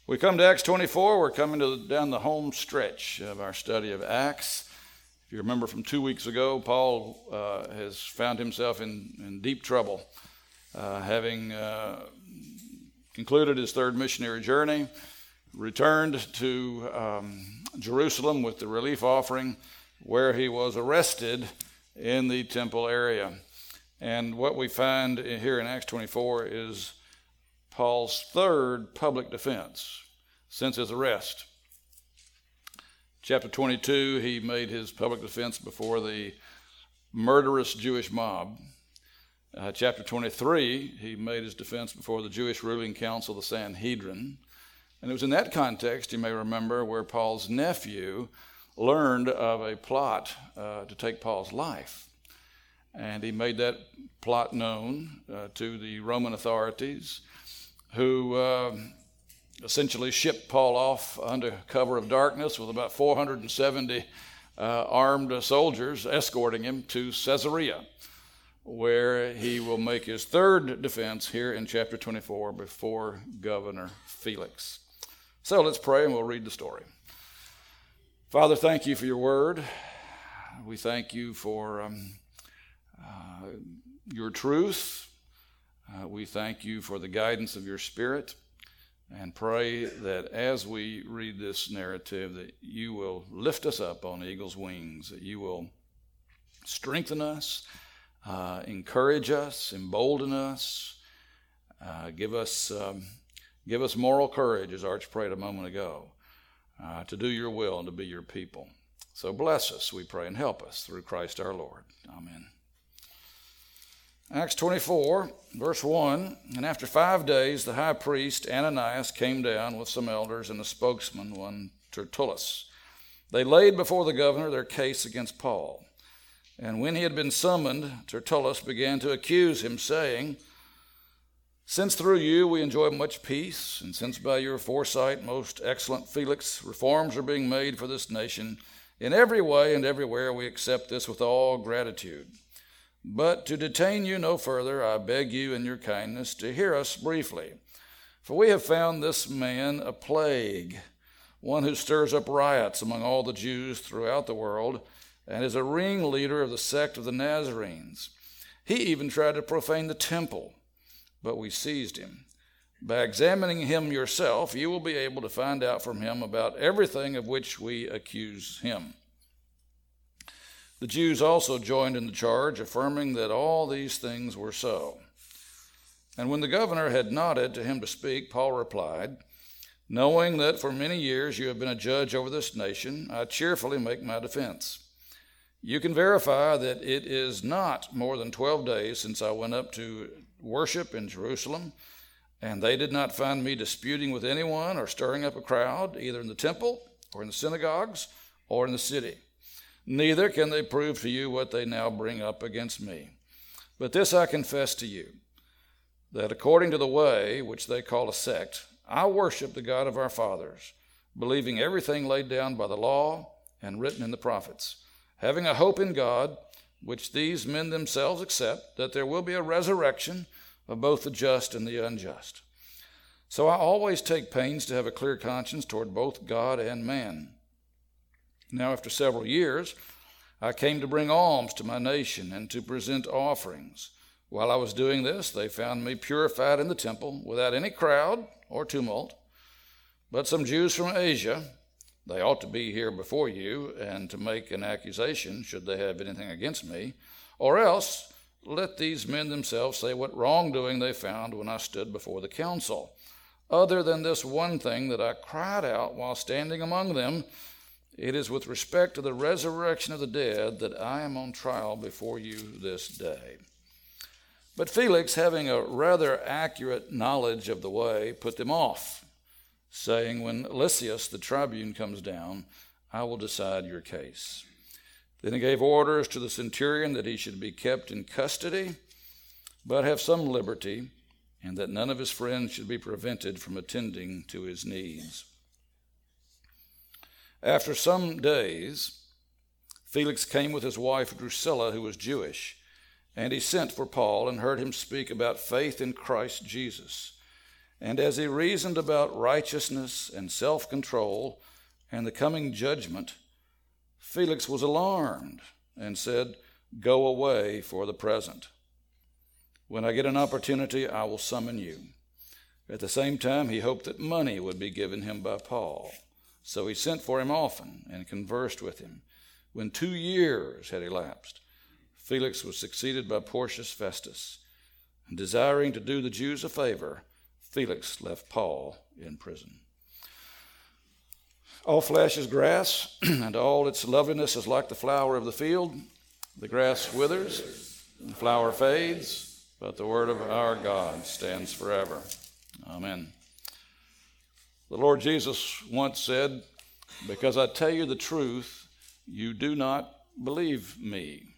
We come to Acts 24. We're coming down the home stretch of our study of Acts. If you remember from 2 weeks ago, Paul has found himself in deep trouble, having concluded his third missionary journey, returned to Jerusalem with the relief offering, where he was arrested in the temple area. And what we find here in Acts 24 is Paul's third public defense since his arrest. Chapter 22, he made his public defense before the murderous Jewish mob. Chapter 23, he made his defense before the Jewish ruling council, the Sanhedrin. And it was in that context, you may remember, where Paul's nephew learned of a plot to take Paul's life. And he made that plot known to the Roman authorities, who essentially shipped Paul off under cover of darkness with about 470 armed soldiers escorting him to Caesarea, where he will make his third defense here in chapter 24 before Governor Felix. So let's pray and we'll read the story. Father, thank you for your word. We thank you for your truth. We thank you for the guidance of your Spirit, and pray that as we read this narrative that you will lift us up on eagle's wings, that you will strengthen us, encourage us, embolden us, give us moral courage, as Arch prayed a moment ago, to do your will and to be your people. So bless us, we pray, and help us through Christ our Lord. Amen. Acts 24, verse 1, and after 5 days the high priest Ananias came down with some elders and a spokesman, one Tertullus. They laid before the governor their case against Paul. And when he had been summoned, Tertullus began to accuse him, saying, "Since through you we enjoy much peace, and since by your foresight, most excellent Felix, reforms are being made for this nation, in every way and everywhere we accept this with all gratitude. But to detain you no further, I beg you in your kindness to hear us briefly. For we have found this man a plague, one who stirs up riots among all the Jews throughout the world, and is a ringleader of the sect of the Nazarenes. He even tried to profane the temple, but we seized him. By examining him yourself, you will be able to find out from him about everything of which we accuse him." The Jews also joined in the charge, affirming that all these things were so. And when the governor had nodded to him to speak, Paul replied, "Knowing that for many years you have been a judge over this nation, I cheerfully make my defense. You can verify that it is not more than 12 days since I went up to worship in Jerusalem, and they did not find me disputing with anyone or stirring up a crowd, either in the temple or in the synagogues or in the city. Neither can they prove to you what they now bring up against me. But this I confess to you, that according to the way, which they call a sect, I worship the God of our fathers, believing everything laid down by the law and written in the prophets, having a hope in God, which these men themselves accept, that there will be a resurrection of both the just and the unjust. So I always take pains to have a clear conscience toward both God and man. Now, after several years, I came to bring alms to my nation and to present offerings. While I was doing this, they found me purified in the temple without any crowd or tumult. But some Jews from Asia, they ought to be here before you and to make an accusation should they have anything against me, or else let these men themselves say what wrongdoing they found when I stood before the council. Other than this one thing that I cried out while standing among them, it is with respect to the resurrection of the dead that I am on trial before you this day." But Felix, having a rather accurate knowledge of the way, put them off, saying, "When Lysias the tribune comes down, I will decide your case." Then he gave orders to the centurion that he should be kept in custody, but have some liberty, and that none of his friends should be prevented from attending to his needs. After some days, Felix came with his wife Drusilla, who was Jewish, and he sent for Paul and heard him speak about faith in Christ Jesus. And as he reasoned about righteousness and self-control and the coming judgment, Felix was alarmed and said, "Go away for the present. When I get an opportunity, I will summon you." At the same time, he hoped that money would be given him by Paul. So he sent for him often and conversed with him. When 2 years had elapsed, Felix was succeeded by Porcius Festus. And desiring to do the Jews a favor, Felix left Paul in prison. All flesh is grass, and all its loveliness is like the flower of the field. The grass withers, the flower fades, but the word of our God stands forever. Amen. The Lord Jesus once said, "Because I tell you the truth, you do not believe me."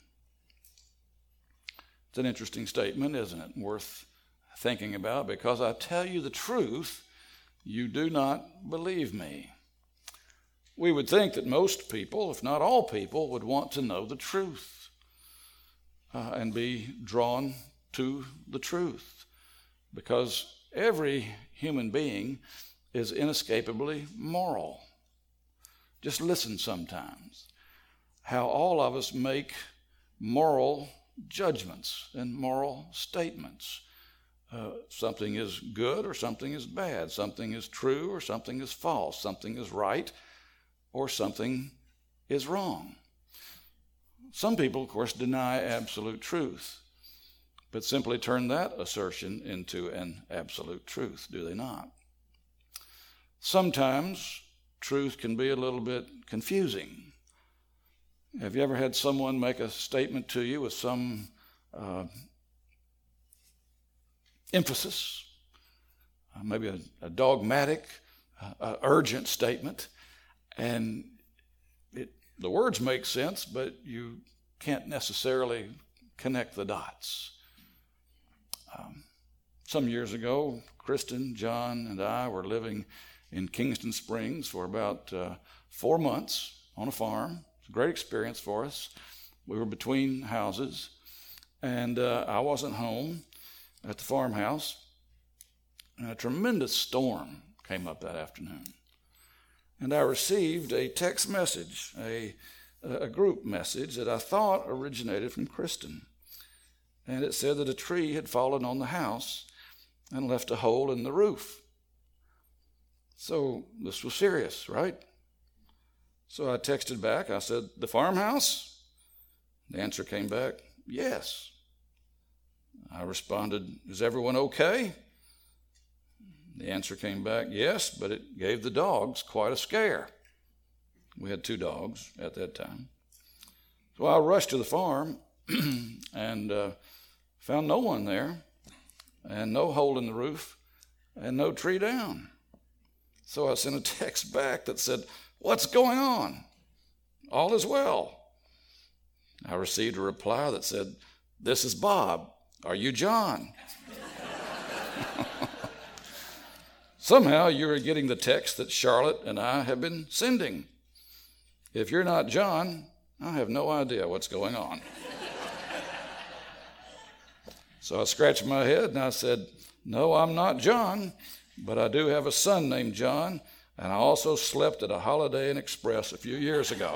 It's an interesting statement, isn't it? Worth thinking about. Because I tell you the truth, you do not believe me. We would think that most people, if not all people, would want to know the truth and be drawn to the truth. Because every human being is inescapably moral. Just listen sometimes how all of us make moral judgments and moral statements. Something is good or something is bad. Something is true or something is false. Something is right or something is wrong. Some people, of course, deny absolute truth, but simply turn that assertion into an absolute truth, do they not? Sometimes truth can be a little bit confusing. Have you ever had someone make a statement to you with some emphasis, maybe a dogmatic, urgent statement, and the words make sense, but you can't necessarily connect the dots? Some years ago, Kristen, John, and I were living in Kingston Springs for about 4 months on a farm. It was a great experience for us. We were between houses, and I wasn't home at the farmhouse, and a tremendous storm came up that afternoon. And I received a text message, a group message that I thought originated from Kristen. And it said that a tree had fallen on the house and left a hole in the roof. So this was serious, right? So I texted back. I said, "The farmhouse?" The answer came back, "Yes." I responded, "Is everyone okay?" The answer came back, "Yes, but it gave the dogs quite a scare." We had 2 dogs at that time. So I rushed to the farm and found no one there, and no hole in the roof, and no tree down. So I sent a text back that said, "What's going on? All is well." I received a reply that said, "This is Bob. Are you John?" Somehow you are getting the text that Charlotte and I have been sending. If you're not John, I have no idea what's going on. So I scratched my head and I said, "No, I'm not John, but I do have a son named John, and I also slept at a Holiday Inn Express a few years ago."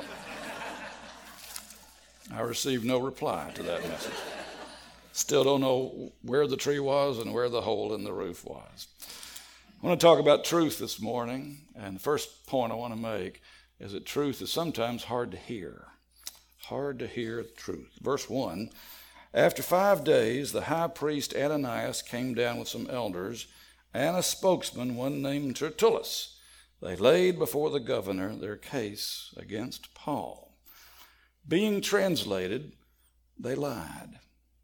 I received no reply to that message. Still don't know where the tree was and where the hole in the roof was. I want to talk about truth this morning, and the first point I want to make is that truth is sometimes hard to hear. Hard to hear the truth. Verse 1, after 5 days, the high priest Ananias came down with some elders and a spokesman, one named Tertullus. They laid before the governor their case against Paul. Being translated, they lied.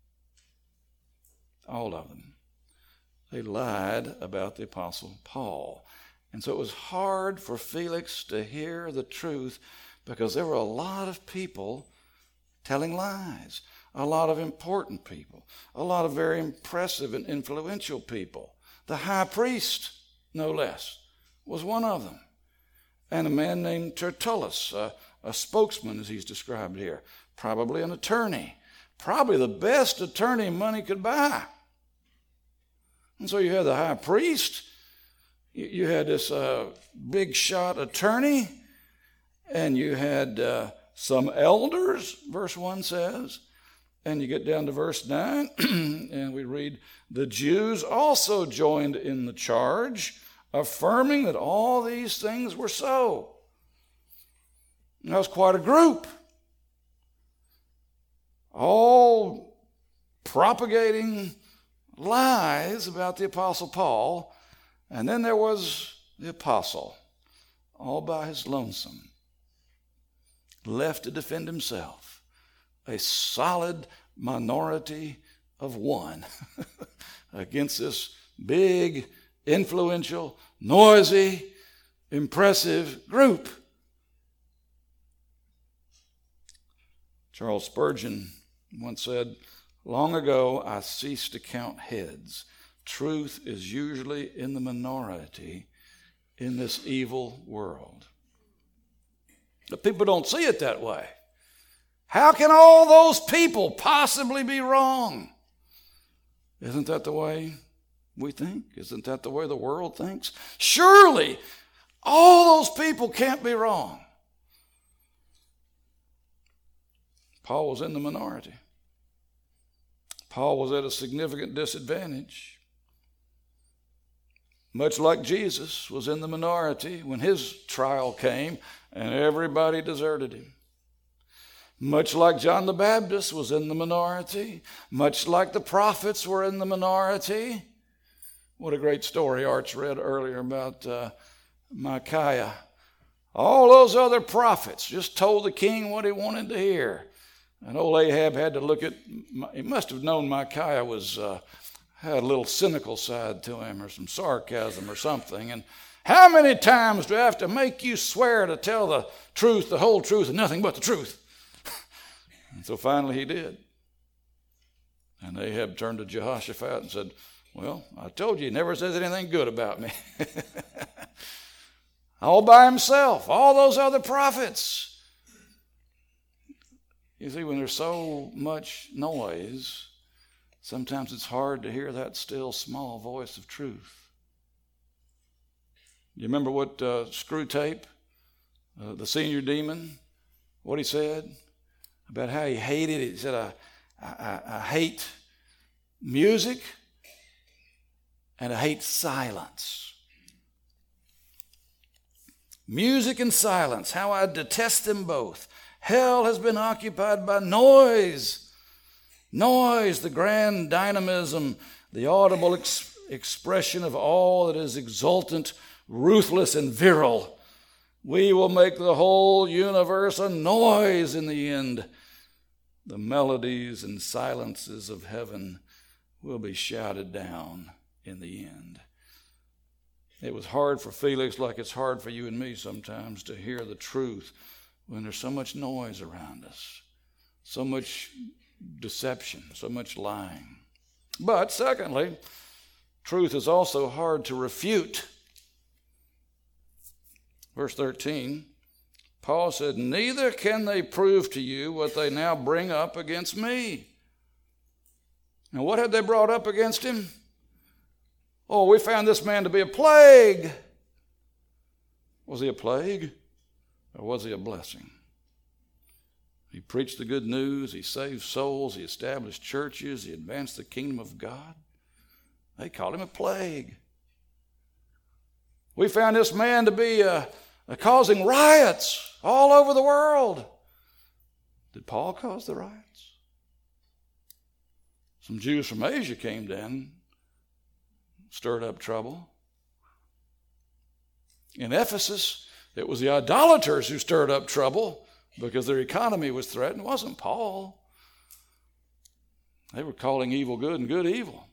All of them. They lied about the Apostle Paul. And so it was hard for Felix to hear the truth because there were a lot of people telling lies, a lot of important people, a lot of very impressive and influential people. The high priest, no less, was one of them. And a man named Tertullus, a spokesman as he's described here, probably an attorney, probably the best attorney money could buy. And so you have the high priest You had this big shot attorney, and you had some elders, verse 1 says. And you get down to verse 9, and we read, the Jews also joined in the charge, affirming that all these things were so. And that was quite a group, all propagating lies about the Apostle Paul. And then there was the apostle, all by his lonesome, left to defend himself. A solid minority of one against this big, influential, noisy, impressive group. Charles Spurgeon once said, long ago I ceased to count heads. Truth is usually in the minority in this evil world. But people don't see it that way. How can all those people possibly be wrong? Isn't that the way we think? Isn't that the way the world thinks? Surely all those people can't be wrong. Paul was in the minority. Paul was at a significant disadvantage. Much like Jesus was in the minority when his trial came and everybody deserted him. Much like John the Baptist was in the minority. Much like the prophets were in the minority. What a great story Arch read earlier about Micaiah. All those other prophets just told the king what he wanted to hear. And old Ahab had to look at, he must have known Micaiah was had a little cynical side to him or some sarcasm or something. And how many times do I have to make you swear to tell the truth, the whole truth, and nothing but the truth? And so finally he did. And Ahab turned to Jehoshaphat and said, well, I told you, he never says anything good about me. All by himself, all those other prophets. You see, when there's so much noise, sometimes it's hard to hear that still small voice of truth. You remember what Screwtape, the senior demon, what he said about how he hated it? He said, I hate music and I hate silence. Music and silence, how I detest them both. Hell has been occupied by noise. Noise, the grand dynamism, the audible expression of all that is exultant, ruthless, and virile. We will make the whole universe a noise in the end. The melodies and silences of heaven will be shouted down in the end. It was hard for Felix, like it's hard for you and me sometimes, to hear the truth when there's so much noise around us, so much deception, so much lying. But secondly, truth is also hard to refute. Verse 13, Paul said, neither can they prove to you what they now bring up against me. Now, what had they brought up against him? Oh, we found this man to be a plague. Was he a plague or was he a blessing? He preached the good news. He saved souls. He established churches. He advanced the kingdom of God. They called him a plague. We found this man to be causing riots all over the world. Did Paul cause the riots? Some Jews from Asia came down, stirred up trouble. In Ephesus, it was the idolaters who stirred up trouble because their economy was threatened. It wasn't Paul. They were calling evil good and good evil.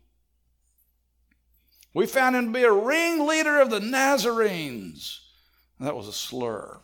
We found him to be a ringleader of the Nazarenes. That was a slur.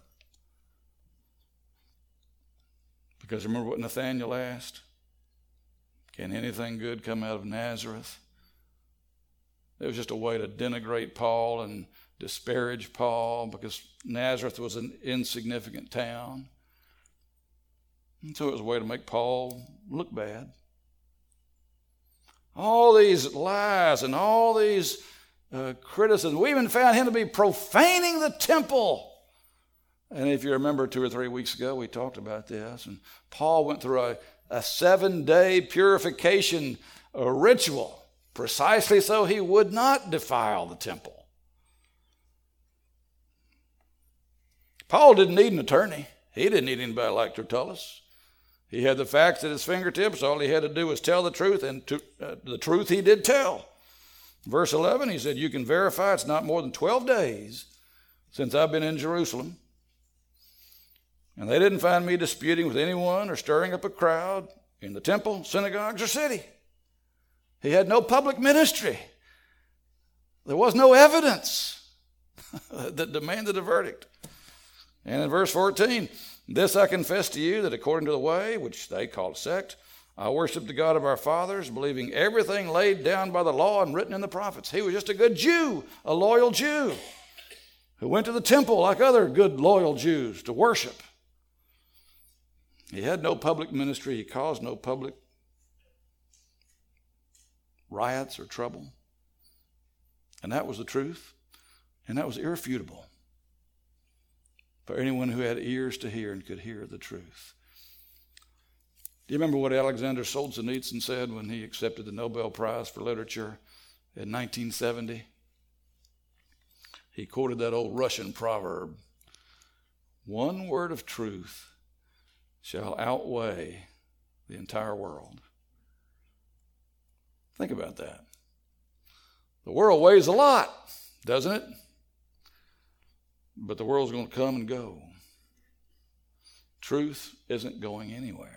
Because remember what Nathanael asked? Can anything good come out of Nazareth? It was just a way to denigrate Paul and disparage Paul because Nazareth was an insignificant town. And so it was a way to make Paul look bad. All these lies and all these criticism. We even found him to be profaning the temple. And if you remember 2 or 3 weeks ago, we talked about this. And Paul went through a 7-day purification ritual, precisely so he would not defile the temple. Paul didn't need an attorney. He didn't need anybody like Tertullus. He had the facts at his fingertips. All he had to do was tell the truth, and the truth he did tell. Verse 11, he said, you can verify it's not more than 12 days since I've been in Jerusalem. And they didn't find me disputing with anyone or stirring up a crowd in the temple, synagogues, or city. He had no public ministry. There was no evidence that demanded a verdict. And in verse 14, this I confess to you, that according to the way, which they call a sect, I worship the God of our fathers, believing everything laid down by the law and written in the prophets. He was just a good Jew, a loyal Jew, who went to the temple like other good, loyal Jews to worship. He had no public ministry. He caused no public riots or trouble. And that was the truth. And that was irrefutable for anyone who had ears to hear and could hear the truth. Do you remember what Alexander Solzhenitsyn said when he accepted the Nobel Prize for Literature in 1970? He quoted that old Russian proverb, one word of truth shall outweigh the entire world. Think about that. The world weighs a lot, doesn't it? But the world's going to come and go. Truth isn't going anywhere.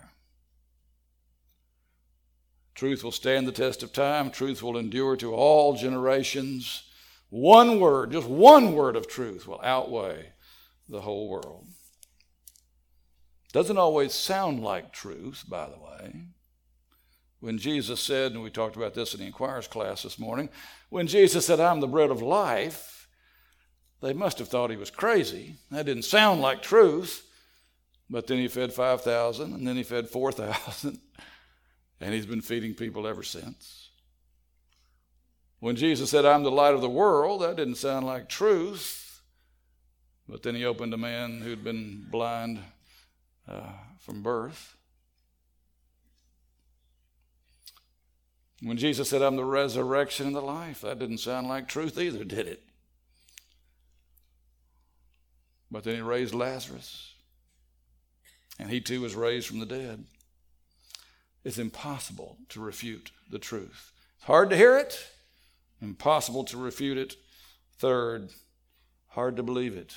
Truth will stand the test of time. Truth will endure to all generations. One word, just one word of truth will outweigh the whole world. Doesn't always sound like truth, by the way. When Jesus said, and we talked about this in the Inquirer's class this morning, when Jesus said, I'm the bread of life, they must have thought he was crazy. That didn't sound like truth. But then he fed 5,000, and then he fed 4,000. And he's been feeding people ever since. When Jesus said, I'm the light of the world, that didn't sound like truth. But then he opened a man who'd been blind from birth. When Jesus said, I'm the resurrection and the life, that didn't sound like truth either, did it? But then he raised Lazarus. And he too was raised from the dead. It's impossible to refute the truth. It's hard to hear it, impossible to refute it. Third, hard to believe it.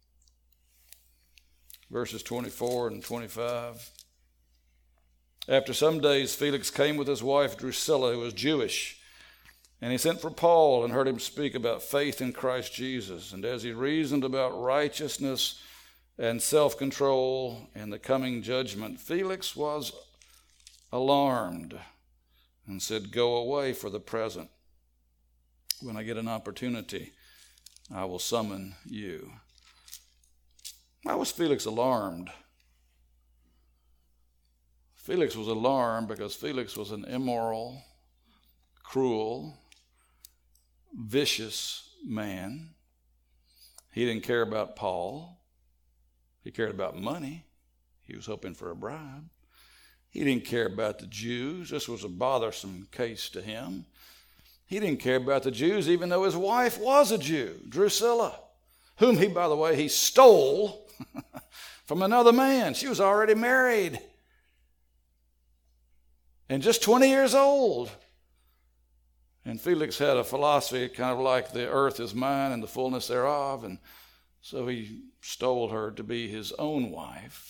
Verses 24 and 25. After some days, Felix came with his wife Drusilla, who was Jewish, and he sent for Paul and heard him speak about faith in Christ Jesus. And as he reasoned about righteousness and self-control and the coming judgment, Felix was alarmed and said, go away for the present. When I get an opportunity, I will summon you. Why was Felix alarmed? Felix was alarmed because Felix was an immoral, cruel, vicious man. He didn't care about Paul. He cared about money. He was hoping for a bribe. He didn't care about the Jews. This was a bothersome case to him. He didn't care about the Jews, even though his wife was a Jew, Drusilla, whom he, by the way, he stole from another man. She was already married and just 20 years old. And Felix had a philosophy kind of like the earth is mine and the fullness thereof, and so he stole her to be his own wife.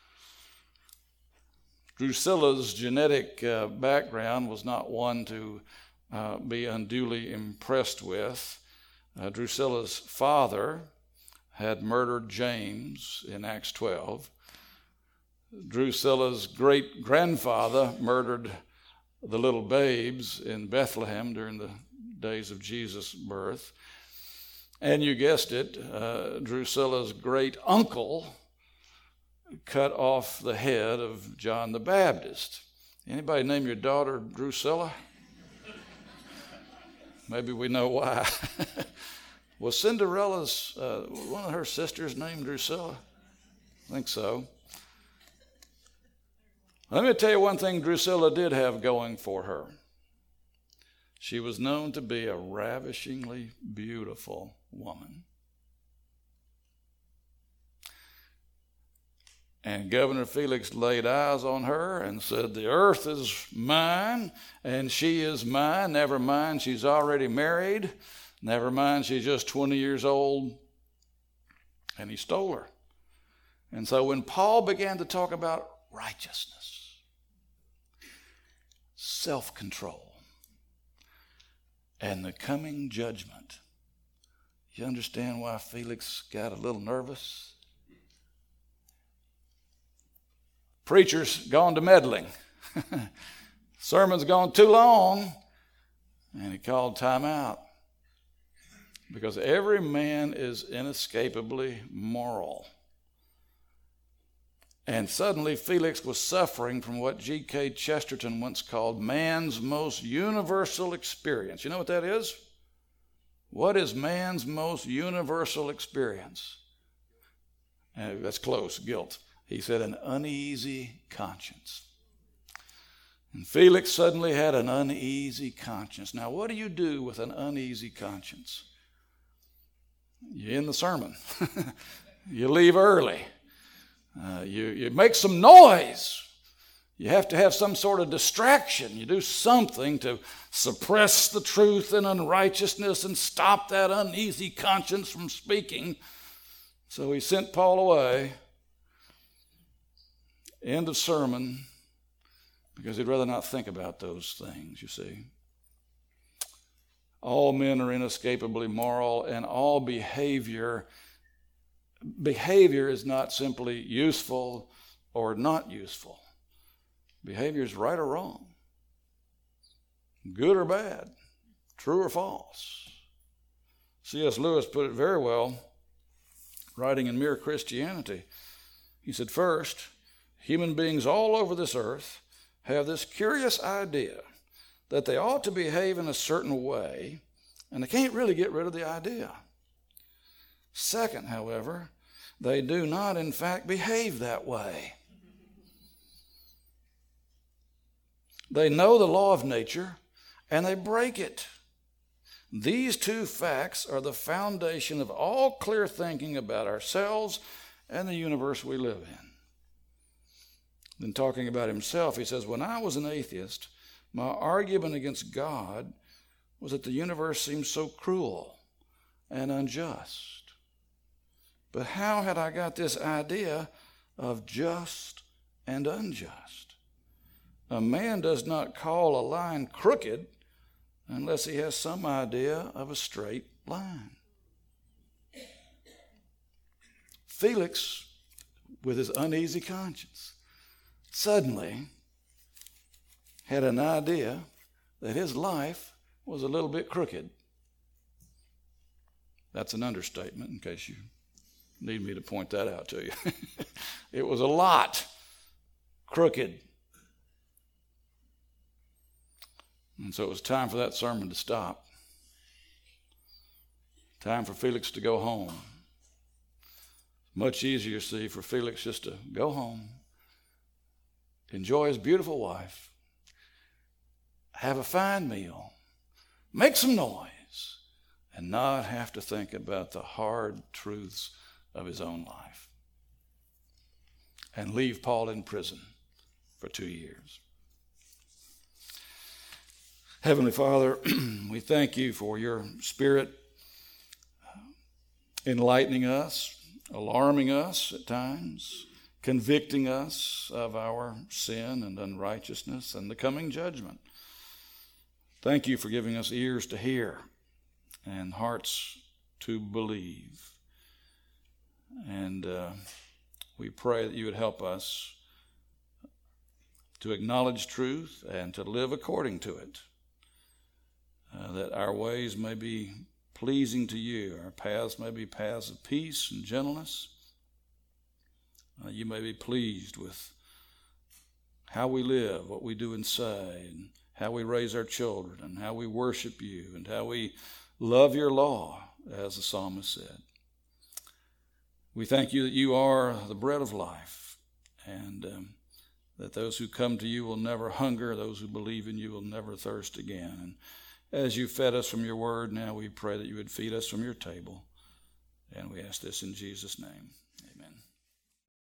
Drusilla's genetic background was not one to be unduly impressed with. Drusilla's father had murdered James in Acts 12. Drusilla's great-grandfather murdered the little babes in Bethlehem during the days of Jesus' birth. And you guessed it, Drusilla's great-uncle cut off the head of John the Baptist. Anybody name your daughter Drusilla? Maybe we know why. Was Cinderella's, one of her sisters named Drusilla? I think so. Let me tell you one thing Drusilla did have going for her. She was known to be a ravishingly beautiful woman. And Governor Felix laid eyes on her and said, the earth is mine and she is mine. Never mind, she's already married. Never mind, she's just 20 years old. And he stole her. And so when Paul began to talk about righteousness, self-control, and the coming judgment, you understand why Felix got a little nervous? Preacher's gone to meddling. Sermon's gone too long. And he called time out. Because every man is inescapably moral. And suddenly Felix was suffering from what G.K. Chesterton once called man's most universal experience. You know what that is? What is man's most universal experience? That's close, guilt. He said an uneasy conscience. And Felix suddenly had an uneasy conscience. Now, what do you do with an uneasy conscience? You end the sermon. You leave early. You make some noise. You have to have some sort of distraction. You do something to suppress the truth and unrighteousness and stop that uneasy conscience from speaking. So he sent Paul away. End of sermon, because he'd rather not think about those things, you see. All men are inescapably moral, and all behavior is not simply useful or not useful. Behavior is right or wrong, good or bad, true or false. C.S. Lewis put it very well, writing in Mere Christianity. He said, first, human beings all over this earth have this curious idea that they ought to behave in a certain way, and they can't really get rid of the idea. Second, however, they do not, in fact, behave that way. They know the law of nature, and they break it. These two facts are the foundation of all clear thinking about ourselves and the universe we live in. Then talking about himself, he says, when I was an atheist, my argument against God was that the universe seemed so cruel and unjust. But how had I got this idea of just and unjust? A man does not call a line crooked unless he has some idea of a straight line. Felix, with his uneasy conscience, suddenly had an idea that his life was a little bit crooked. That's an understatement, in case you need me to point that out to you. It was a lot crooked. And so it was time for that sermon to stop. Time for Felix to go home. Much easier, see, for Felix just to go home, enjoy his beautiful wife, have a fine meal, make some noise, and not have to think about the hard truths of his own life. And leave Paul in prison for 2 years. Heavenly Father, we thank you for your Spirit enlightening us, alarming us at times, convicting us of our sin and unrighteousness and the coming judgment. Thank you for giving us ears to hear and hearts to believe. And we pray that you would help us to acknowledge truth and to live according to it, that our ways may be pleasing to you, our paths may be paths of peace and gentleness. You may be pleased with how we live, what we do and say, and how we raise our children and how we worship you and how we love your law, as the psalmist said. We thank you that you are the bread of life, and that those who come to you will never hunger, those who believe in you will never thirst again. And as you fed us from your word, now we pray that you would feed us from your table. And we ask this in Jesus' name.